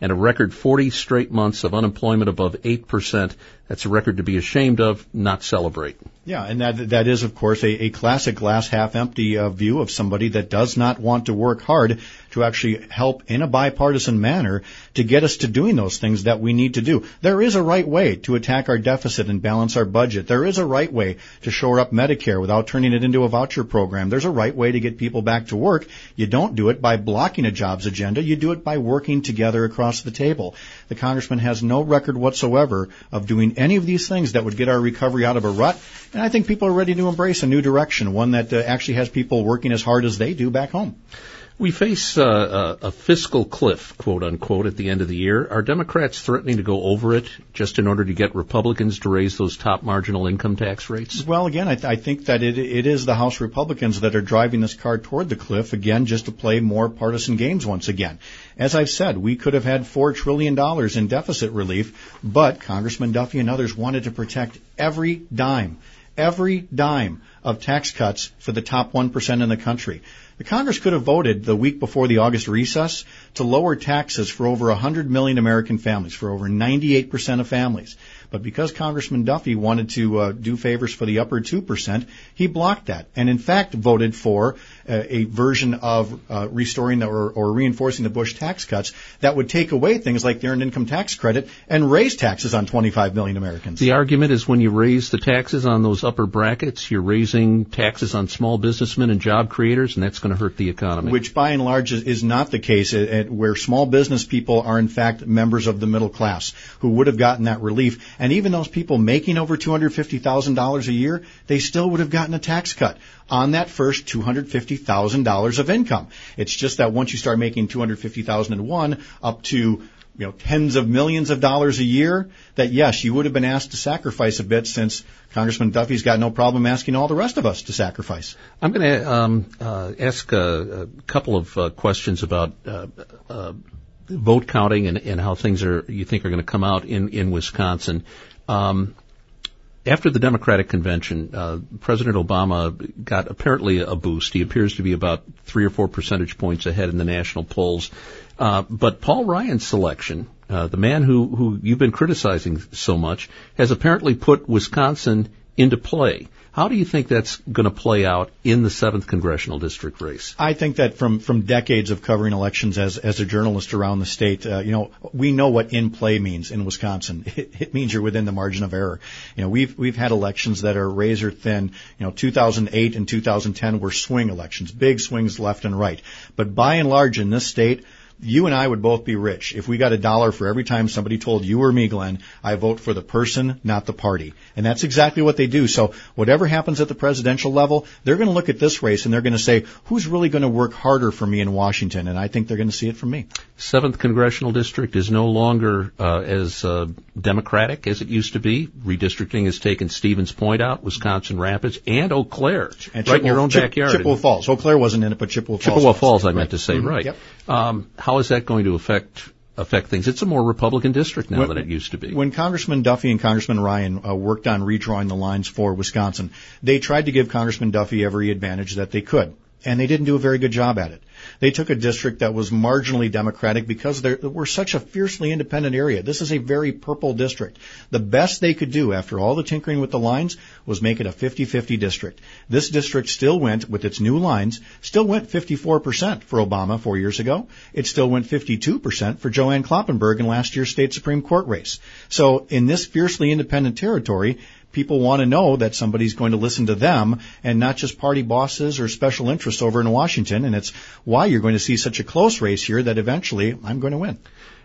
and a record forty straight months of unemployment above eight percent. That's a record to be ashamed of, not celebrate. Yeah, and that that is, of course, a, a classic glass half empty uh, view of somebody that does not want to work hard to actually help in a bipartisan manner to get us to doing those things that we need to do. There is a right way to attack our deficit and balance our budget. There is a right way to shore up Medicare without turning it into a voucher program. There's a right way to get people back to work. You don't do it by blocking a jobs agenda. You do it by working together across the table. The congressman has no record whatsoever of doing any of these things that would get our recovery out of a rut. And I think people are ready to embrace a new direction, one that uh, actually has people working as hard as they do back home. We face uh, a, a fiscal cliff, quote unquote, at the end of the year. Are Democrats threatening to go over it just in order to get Republicans to raise those top marginal income tax rates? Well, again, I, th- I think that it, it is the House Republicans that are driving this car toward the cliff, again, just to play more partisan games once again. As I've said, we could have had four trillion dollars in deficit relief, but Congressman Duffy and others wanted to protect every dime, every dime of tax cuts for the top one percent in the country. The Congress could have voted the week before the August recess to lower taxes for over one hundred million American families, for over ninety-eight percent of families. But because Congressman Duffy wanted to uh, do favors for the upper two percent, he blocked that and, in fact, voted for uh, a version of uh, restoring the, or, or reinforcing the Bush tax cuts that would take away things like the Earned Income Tax Credit and raise taxes on twenty-five million Americans. The argument is when you raise the taxes on those upper brackets, you're raising taxes on small businessmen and job creators, and that's going to hurt the economy. Which, by and large, is, is not the case, at, at where small business people are, in fact, members of the middle class who would have gotten that relief. And even those people making over two hundred fifty thousand dollars a year, they still would have gotten a tax cut on that first two hundred fifty thousand dollars of income. It's just that once you start making two hundred fifty thousand dollars and one up to you know, tens of millions of dollars a year, that yes, you would have been asked to sacrifice a bit, since Congressman Duffy's got no problem asking all the rest of us to sacrifice. I'm going to um, uh, ask a, a couple of uh, questions about uh, uh, vote counting and, and how things are you think are going to come out in, in Wisconsin. Um, after the Democratic convention, uh, President Obama got apparently a boost. He appears to be about three or four percentage points ahead in the national polls. Uh, but Paul Ryan's selection, uh, the man who, who you've been criticizing so much, has apparently put Wisconsin into play. How do you think that's going to play out in the seventh Congressional District race? I think that from, from decades of covering elections as, as a journalist around the state, uh, you know, we know what in play means in Wisconsin. It, it means you're within the margin of error. You know, we've, we've had elections that are razor thin. You know, two thousand eight and two thousand ten were swing elections, big swings left and right. But by and large in this state, you and I would both be rich if we got a dollar for every time somebody told you or me, Glenn, I vote for the person, not the party. And that's exactly what they do. So whatever happens at the presidential level, they're going to look at this race and they're going to say, who's really going to work harder for me in Washington? And I think they're going to see it from me. seventh Congressional District is no longer uh, as uh, democratic as it used to be. Redistricting has taken Stevens Point out, Wisconsin Rapids, and Eau Claire, and right in your own Chip, backyard. Chippewa Falls. Eau Claire wasn't in it, but Chippewa Falls. Chippewa Falls, I meant to say, mm-hmm. right. Yep. Um, how is that going to affect affect things? It's a more Republican district now when, than it used to be. When Congressman Duffy and Congressman Ryan uh, worked on redrawing the lines for Wisconsin, they tried to give Congressman Duffy every advantage that they could, and they didn't do a very good job at it. They took a district that was marginally Democratic because we're such a fiercely independent area. This is a very purple district. The best they could do after all the tinkering with the lines was make it a fifty-fifty district. This district still went, with its new lines, still went fifty-four percent for Obama four years ago. It still went fifty-two percent for Joanne Kloppenberg in last year's state Supreme Court race. So in this fiercely independent territory, people want to know that somebody's going to listen to them and not just party bosses or special interests over in Washington. And it's why you're going to see such a close race here that eventually I'm going to win.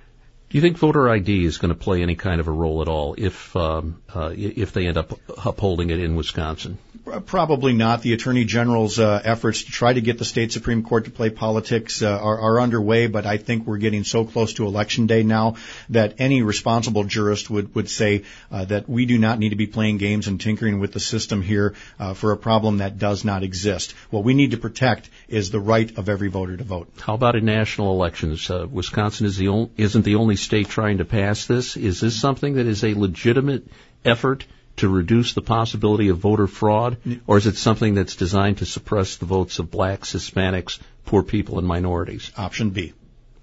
Do you think voter I D is going to play any kind of a role at all if um, uh, if they end up upholding it in Wisconsin? Probably not. The Attorney General's uh, efforts to try to get the state Supreme Court to play politics uh, are, are underway, but I think we're getting so close to Election Day now that any responsible jurist would, would say uh, that we do not need to be playing games and tinkering with the system here uh, for a problem that does not exist. What we need to protect is the right of every voter to vote. How about in national elections? Uh, Wisconsin is the only, isn't the only state trying to pass this. Is this something that is a legitimate effort to reduce the possibility of voter fraud, or is it something that's designed to suppress the votes of blacks, Hispanics, poor people, and minorities? Option B.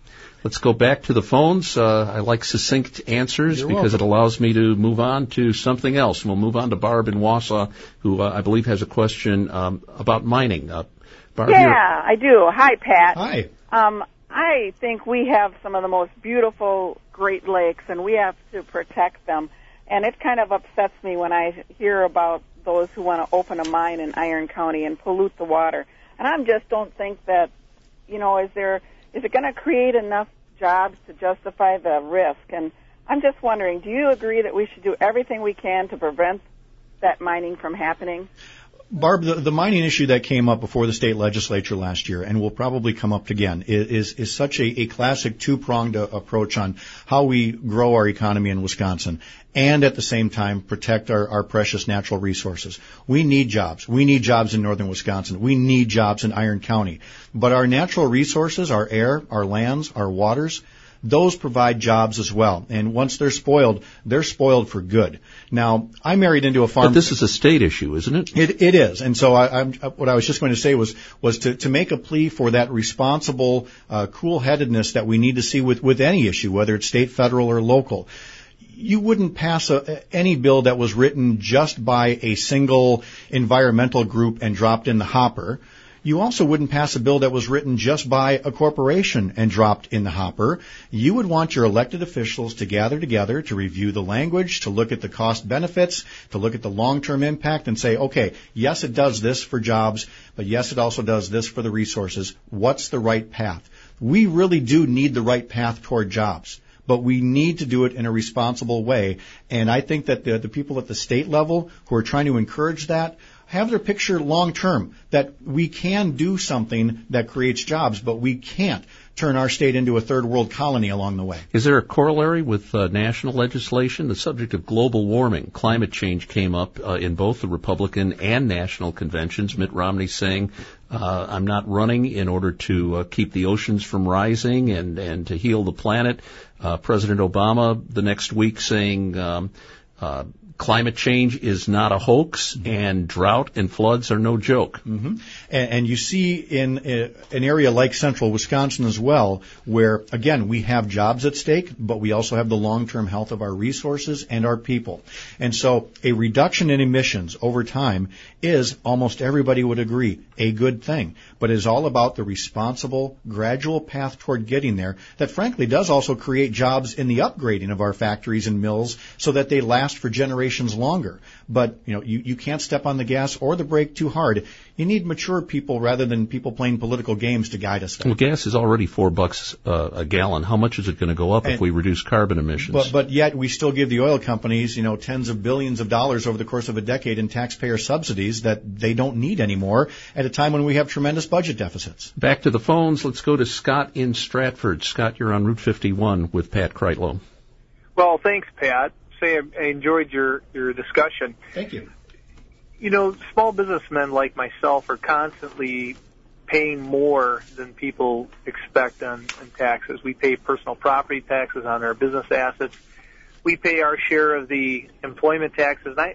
Let's go back to the phones. Uh, I like succinct answers You're because welcome. it allows me to move on to something else. We'll move on to Barb in Wausau, who uh, I believe has a question um, about mining. Uh, Barb, yeah, you're- I do. Hi, Pat. Hi. Um, I think we have some of the most beautiful Great Lakes, and we have to protect them. And it kind of upsets me when I hear about those who want to open a mine in Iron County and pollute the water. And I just don't think that, you know, is there is it going to create enough jobs to justify the risk? And I'm just wondering, do you agree that we should do everything we can to prevent that mining from happening? Barb, the, the mining issue that came up before the state legislature last year and will probably come up again is, is, is such a, a classic two-pronged uh, approach on how we grow our economy in Wisconsin and at the same time protect our, our precious natural resources. We need jobs. We need jobs in northern Wisconsin. We need jobs in Iron County. But our natural resources, our air, our lands, our waters, those provide jobs as well. And once they're spoiled, they're spoiled for good. Now, I married into a farm. But this is a state issue, isn't it? It, it is. And so I, I'm, what I was just going to say was, was to, to make a plea for that responsible, uh, cool-headedness that we need to see with, with any issue, whether it's state, federal, or local. You wouldn't pass a, any bill that was written just by a single environmental group and dropped in the hopper. You also wouldn't pass a bill that was written just by a corporation and dropped in the hopper. You would want your elected officials to gather together to review the language, to look at the cost benefits, to look at the long-term impact and say, okay, yes, it does this for jobs, but yes, it also does this for the resources. What's the right path? We really do need the right path toward jobs, but we need to do it in a responsible way. And I think that the, the people at the state level who are trying to encourage that have their picture long term, that we can do something that creates jobs, but we can't turn our state into a third world colony along the way. Is there a corollary with uh, national legislation? The subject of global warming, climate change came up uh, in both the Republican and national conventions. Mitt Romney saying, uh, I'm not running in order to uh, keep the oceans from rising and, and to heal the planet. Uh, President Obama the next week saying, um, uh, climate change is not a hoax, and drought and floods are no joke. Mm-hmm. And, and you see in a, an area like central Wisconsin as well, where, again, we have jobs at stake, but we also have the long-term health of our resources and our people. And so a reduction in emissions over time is, almost everybody would agree, a good thing. But it is all about the responsible, gradual path toward getting there that, frankly, does also create jobs in the upgrading of our factories and mills so that they last for generations longer. But, you know, you, you can't step on the gas or the brake too hard. You need mature people rather than people playing political games to guide us there. Well, gas is already four bucks uh, a gallon. How much is it going to go up and, if we reduce carbon emissions? But, but yet we still give the oil companies, you know, tens of billions of dollars over the course of a decade in taxpayer subsidies that they don't need anymore at a time when we have tremendous budget deficits. Back to the phones. Let's go to Scott in Stratford. Scott, you're on Route fifty-one with Pat Kreitlow. Well, thanks, Pat. Say I enjoyed your, your discussion. Thank you. You know, small businessmen like myself are constantly paying more than people expect on, on taxes. We pay personal property taxes on our business assets. We pay our share of the employment taxes. And I,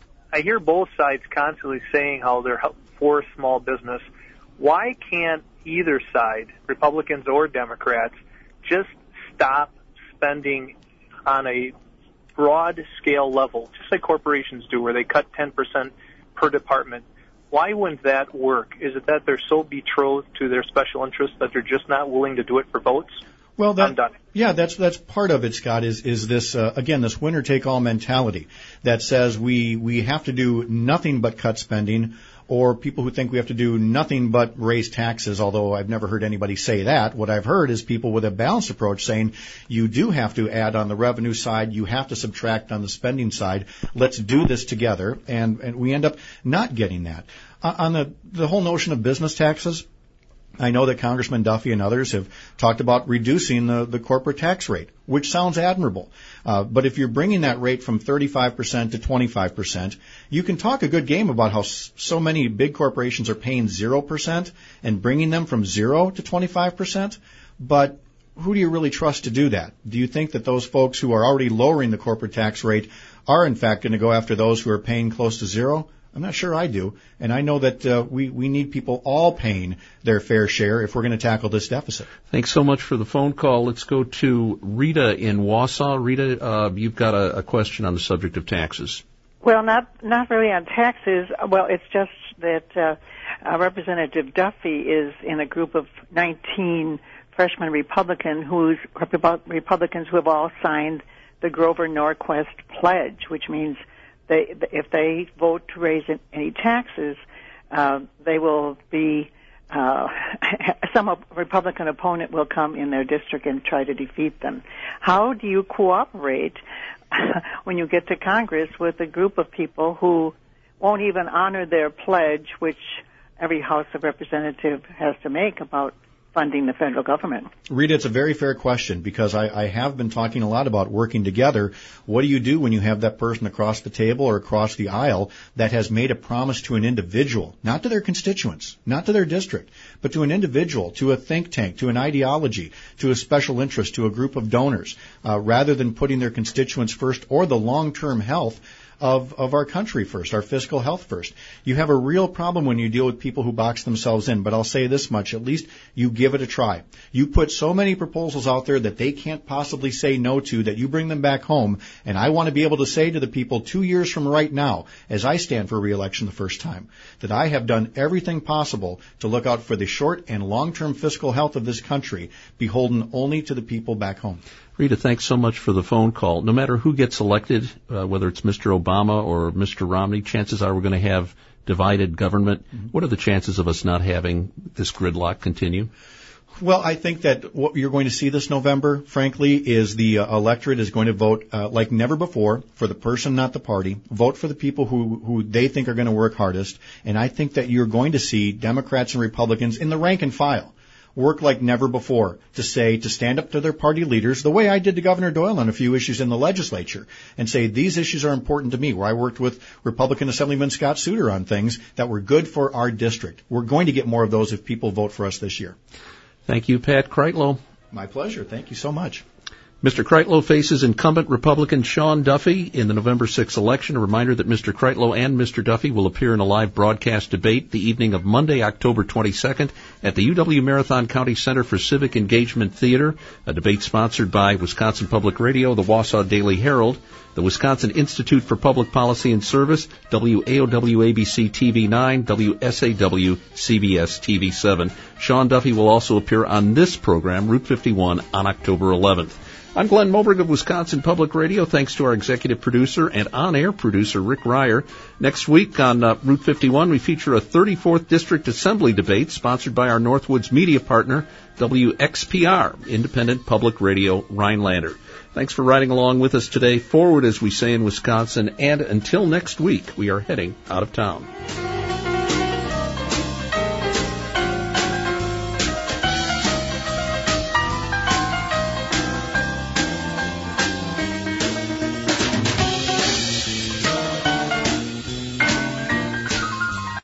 I hear both sides constantly saying how they're for small business. Why can't either side, Republicans or Democrats, just stop spending on a broad scale level, just like corporations do, where they cut ten percent per department? Why wouldn't that work? Is it that they're so betrothed to their special interests that they're just not willing to do it for votes? Well, that, I'm done. Yeah, that's that's part of it, Scott. Is is this uh, again this winner take all mentality that says we we have to do nothing but cut spending, or people who think we have to do nothing but raise taxes, although I've never heard anybody say that. What I've heard is people with a balanced approach saying you do have to add on the revenue side, you have to subtract on the spending side. Let's do this together, and, and we end up not getting that. Uh, on the, the whole notion of business taxes, I know that Congressman Duffy and others have talked about reducing the, the corporate tax rate, which sounds admirable. Uh, but if you're bringing that rate from thirty-five percent to twenty-five percent, you can talk a good game about how s- so many big corporations are paying zero percent and bringing them from zero to twenty-five percent. But who do you really trust to do that? Do you think that those folks who are already lowering the corporate tax rate are, in fact, going to go after those who are paying close to zero? I'm not sure I do. And I know that uh, we, we need people all paying their fair share if we're going to tackle this deficit. Thanks so much for the phone call. Let's go to Rita in Wausau. Rita, uh, you've got a, a question on the subject of taxes. Well, not not really on taxes. Well, it's just that uh, uh, Representative Duffy is in a group of nineteen freshman Republican who's Republicans who have all signed the Grover Norquist Pledge, which means they, if they vote to raise any taxes, uh, they will be, uh, some Republican opponent will come in their district and try to defeat them. How do you cooperate when you get to Congress with a group of people who won't even honor their pledge, which every House of Representatives has to make about funding the federal government? Rita, it's a very fair question because I, I have been talking a lot about working together. What do you do when you have that person across the table or across the aisle that has made a promise to an individual, not to their constituents, not to their district, but to an individual, to a think tank, to an ideology, to a special interest, to a group of donors, uh, rather than putting their constituents first or the long-term health of, of our country first, our fiscal health first. You have a real problem when you deal with people who box themselves in, but I'll say this much, at least you give it a try. You put so many proposals out there that they can't possibly say no to, that you bring them back home, and I want to be able to say to the people two years from right now, as I stand for re-election the first time, that I have done everything possible to look out for the short and long-term fiscal health of this country, beholden only to the people back home. Rita, thanks so much for the phone call. No matter who gets elected, uh, whether it's Mister Obama or Mister Romney, chances are we're going to have divided government. Mm-hmm. What are the chances of us not having this gridlock continue? Well, I think that what you're going to see this November, frankly, is the uh, electorate is going to vote uh, like never before for the person, not the party. Vote for the people who, who they think are going to work hardest. And I think that you're going to see Democrats and Republicans in the rank and file work like never before to say, to stand up to their party leaders, the way I did to Governor Doyle on a few issues in the legislature, and say, these issues are important to me, where I worked with Republican Assemblyman Scott Souter on things that were good for our district. We're going to get more of those if people vote for us this year. Thank you, Pat Kreitlow. My pleasure. Thank you so much. Mister Kreitlow faces incumbent Republican Sean Duffy in the November sixth election. A reminder that Mister Kreitlow and Mister Duffy will appear in a live broadcast debate the evening of Monday, October twenty-second at the U W Marathon County Center for Civic Engagement Theater, a debate sponsored by Wisconsin Public Radio, the Wausau Daily Herald, the Wisconsin Institute for Public Policy and Service, W A O W A B C T V nine, W S A W C B S T V seven. Sean Duffy will also appear on this program, Route fifty-one, on October eleventh. I'm Glenn Moberg of Wisconsin Public Radio. Thanks to our executive producer and on-air producer, Rick Ryer. Next week on uh, Route fifty-one, we feature a thirty-fourth District Assembly debate sponsored by our Northwoods media partner, W X P R, Independent Public Radio Rhinelander. Thanks for riding along with us today. Forward, as we say in Wisconsin, and until next week, we are heading out of town.